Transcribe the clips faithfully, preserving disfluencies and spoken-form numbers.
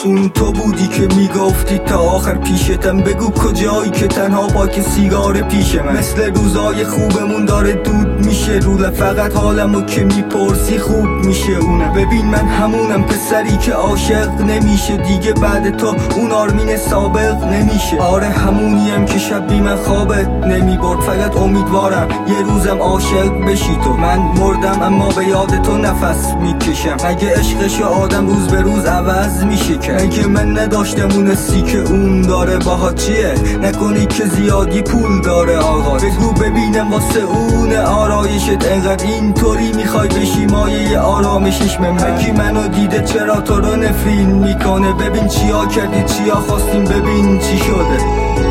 اون تو بودی که میگفتی تا آخر پیشتم، بگو کجایی که تنها با که سیگار پیش من. مثل روزای خوبمون داره دود میشه روله، فقط حالمو که میپرسی خوب میشه اونه. ببین من همونم پسری که عاشق نمیشه دیگه، بعد تو اون آرمین سابق نمیشه. آره همونیم که شب بی من خوابت نمیبرد، فقط امیدوارم یه روزم عاشق بشی تو. من مردم اما به یاد تو نفس میکشم، اگه عشقش آدم روز به روز عوض میشه که اگه من نداشتم اون حسی که اون داره باها چیه؟ نکنی که زیادی پول داره آقا، بگو ببینم واسه اون آرایشت انقدر اینطوری میخوای بشی مایه آرامشش من. کی منو دیده چرا تو رو نفرین میکنه؟ ببین چیا کردی چیا خواستیم، ببین چی شده.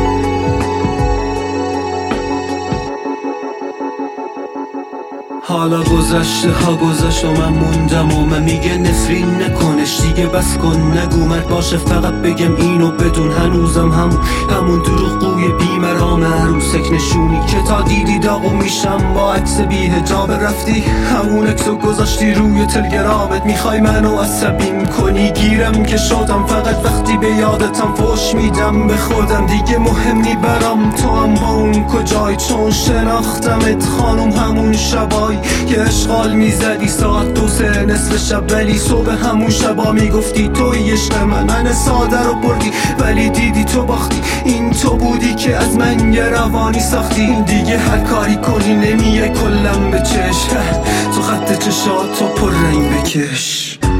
حالا گذشته ها گذشت و من موندم و من میگه نفرین نکنش دیگه، بس کن نگو مرد باشه فقط بگم اینو بدون هنوزم هم همون دروغگوی بیمرام عروسک نشونی که تا دیدی داغو میشم با عکس بی حجاب رفتی همون عکسو گذاشتی روی تلگرامت. میخوای منو عصبیم کنی گیرم که شدم، فقط وقتی به یادتم فوش میدم به خودم. دیگه مهم نی برام تو هم با اون کجای، چون شناختمت خانم همون شبای که اشغال میزدی ساعت دو سه نصف شب، ولی صبح همون شبا میگفتی توی عشق من. من ساده رو بردی ولی دیدی تو باختی، این تو بودی که از من یه روانی ساختی. دیگه هر کاری کنی نمیه کلم به چشم، تو خط چشات تو پر رنگ بکش.